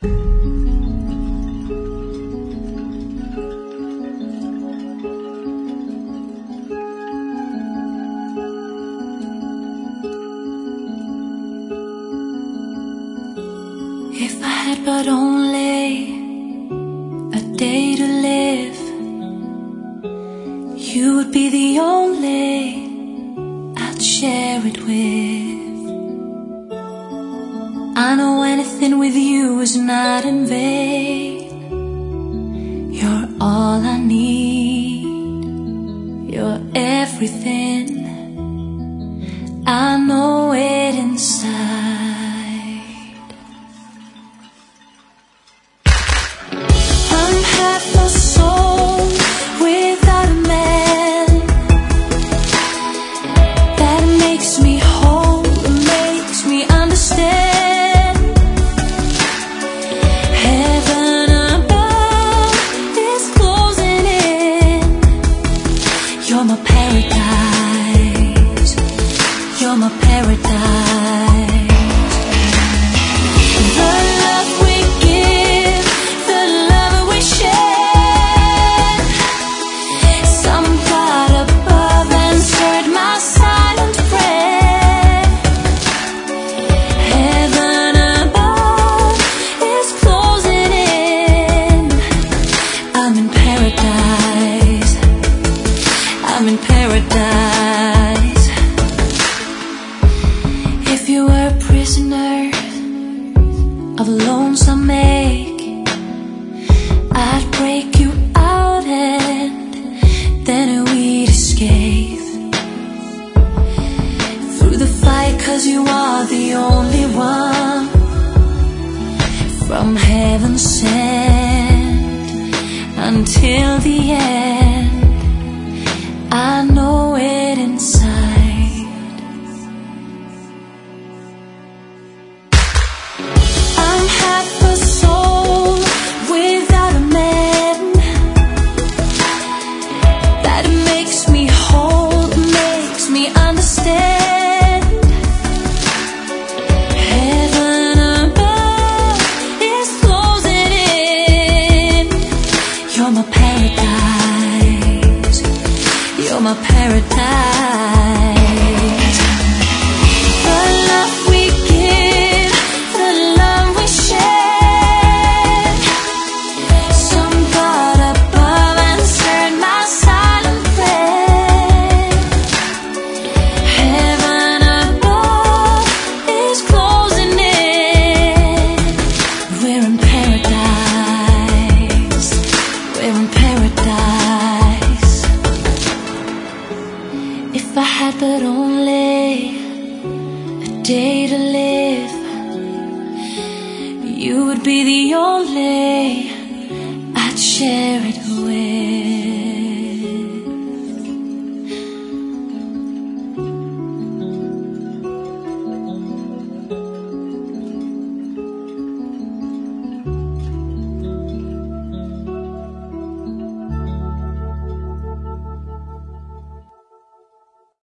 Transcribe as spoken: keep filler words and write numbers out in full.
If I had but only a day to live, you would be the only I'd share it with. I know anything with you is not in vain. You're all I need, you're everything. I know it inside. You're my paradise, you're my paradise. The love we give, the love we share. Some God above answered my silent prayer. Heaven above is closing in. I'm in paradise, I'm in paradise. If you were a prisoner of a lonesome ache, I'd break you out and then we'd escape through the fight, 'cause you are the only one from heaven sent. Until the end, I know it inside. I'm half a soul without a man. That makes me whole, makes me understand. Heaven above is closing in. You're my paradise, you're my paradise. The love we give, the love we share. Some God above answered my silent prayer. Heaven above is closing in. We're in paradise, we're in paradise. If I had but only a day to live, you would be the only I'd share it with.